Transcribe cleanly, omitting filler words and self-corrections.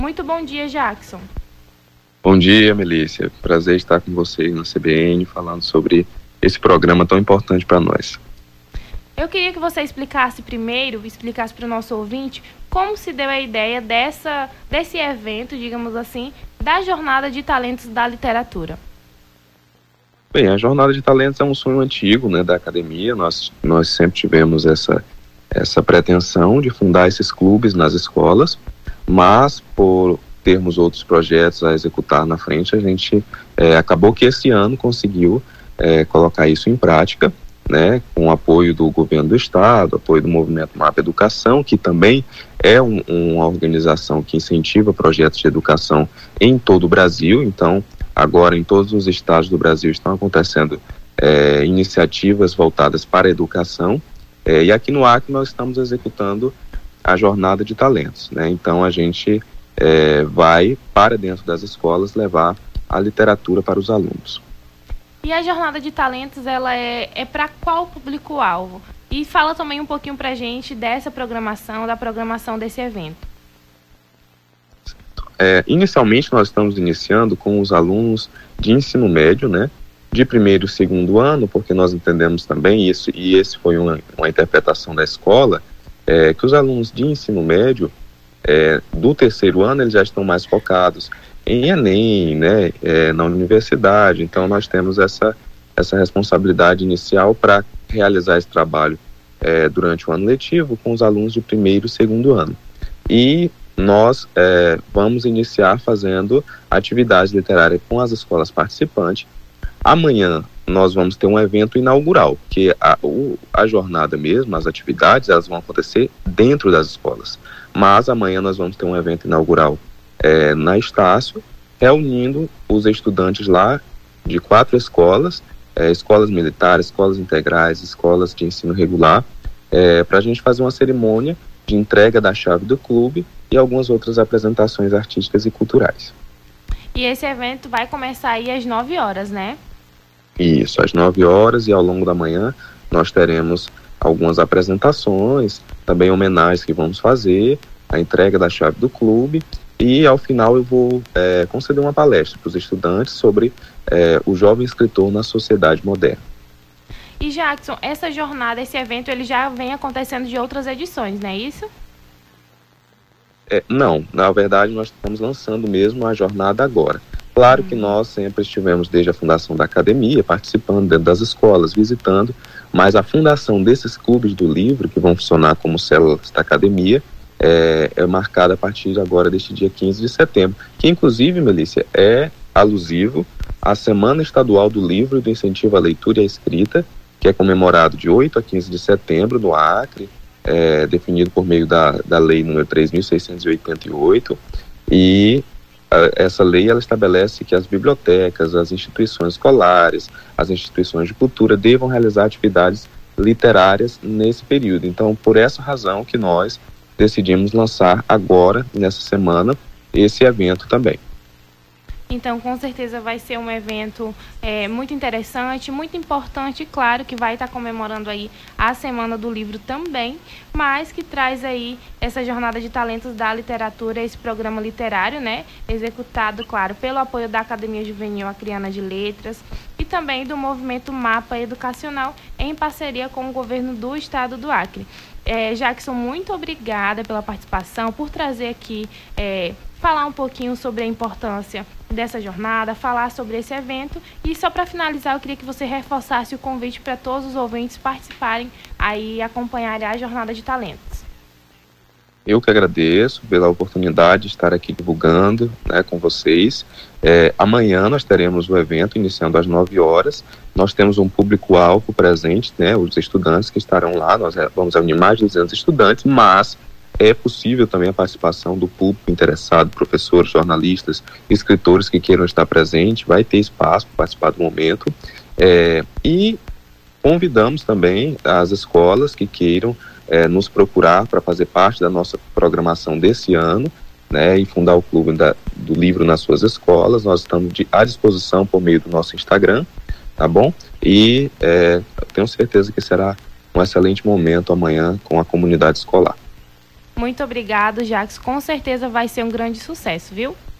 Muito bom dia, Jackson. Bom dia, Melícia. Prazer estar com vocês na CBN, falando sobre esse programa tão importante para nós. Eu queria que você explicasse para o nosso ouvinte, como se deu a ideia desse evento, digamos assim, da Jornada de Talentos da Literatura. Bem, a Jornada de Talentos é um sonho antigo, né, da academia. Nós sempre tivemos essa pretensão de fundar esses clubes nas escolas, mas por termos outros projetos a executar na frente, a gente acabou que esse ano conseguiu colocar isso em prática, né, com o apoio do governo do estado, apoio do movimento Mapa Educação, que também é uma organização que incentiva projetos de educação em todo o Brasil. Então, agora em todos os estados do Brasil estão acontecendo iniciativas voltadas para a educação, e aqui no Acre nós estamos executando a Jornada de Talentos, né? Então a gente vai para dentro das escolas levar a literatura para os alunos. E a Jornada de Talentos, ela é para qual público-alvo? E fala também um pouquinho para a gente dessa programação, da programação desse evento. Inicialmente nós estamos iniciando com os alunos de ensino médio, né? De primeiro e segundo ano, porque nós entendemos também isso, e esse foi uma interpretação da escola, que os alunos de ensino médio do terceiro ano eles já estão mais focados em Enem, né, na universidade. Então nós temos essa responsabilidade inicial para realizar esse trabalho durante o ano letivo com os alunos de primeiro e segundo ano. E nós vamos iniciar fazendo atividades literárias com as escolas participantes. Amanhã nós vamos ter um evento inaugural, que a jornada mesmo, as atividades, elas vão acontecer dentro das escolas. Mas amanhã nós vamos ter um evento inaugural na Estácio, reunindo os estudantes lá de 4 escolas, escolas militares, escolas integrais, escolas de ensino regular, para a gente fazer uma cerimônia de entrega da chave do clube e algumas outras apresentações artísticas e culturais. E esse evento vai começar aí às 9 horas, né? Isso, às 9 horas, e ao longo da manhã nós teremos algumas apresentações, também homenagens que vamos fazer, a entrega da chave do clube, e ao final eu vou conceder uma palestra para os estudantes sobre o jovem escritor na sociedade moderna. E Jackson, essa jornada, esse evento, ele já vem acontecendo de outras edições, não é isso? Não, na verdade nós estamos lançando mesmo a jornada agora. Claro que nós sempre estivemos desde a fundação da academia, participando dentro das escolas, visitando, mas a fundação desses clubes do livro, que vão funcionar como células da academia, é marcada a partir agora deste dia 15 de setembro, que inclusive, Melícia, é alusivo à Semana Estadual do Livro e do Incentivo à Leitura e à Escrita, que é comemorado de 8 a 15 de setembro no Acre, definido por meio da Lei número 3.688, e essa lei ela estabelece que as bibliotecas, as instituições escolares, as instituições de cultura devam realizar atividades literárias nesse período. Então, por essa razão que nós decidimos lançar agora, nessa semana, esse evento também. Então, com certeza vai ser um evento muito interessante, muito importante, claro que vai estar comemorando aí a Semana do Livro também, mas que traz aí essa Jornada de Talentos da Literatura, esse programa literário, né, executado, claro, pelo apoio da Academia Juvenil Acreana de Letras e também do movimento Mapa Educacional, em parceria com o governo do estado do Acre. Jackson, muito obrigada pela participação, por trazer aqui, falar um pouquinho sobre a importância dessa jornada, falar sobre esse evento. E só para finalizar, eu queria que você reforçasse o convite para todos os ouvintes participarem aí e acompanharem a Jornada de Talentos. Eu que agradeço pela oportunidade de estar aqui divulgando, né, com vocês. Amanhã nós teremos o evento iniciando às 9 horas. Nós temos um público-alvo presente, né, os estudantes que estarão lá. Nós vamos reunir mais de 200 estudantes, mas é possível também a participação do público interessado, professores, jornalistas, escritores que queiram estar presentes. Vai ter espaço para participar do momento. E convidamos também as escolas que queiram nos procurar para fazer parte da nossa programação desse ano, né, e fundar o Clube do Livro nas suas escolas. Nós estamos à disposição por meio do nosso Instagram, tá bom? E tenho certeza que será um excelente momento amanhã com a comunidade escolar. Muito obrigado, Jacques. Com certeza vai ser um grande sucesso, viu?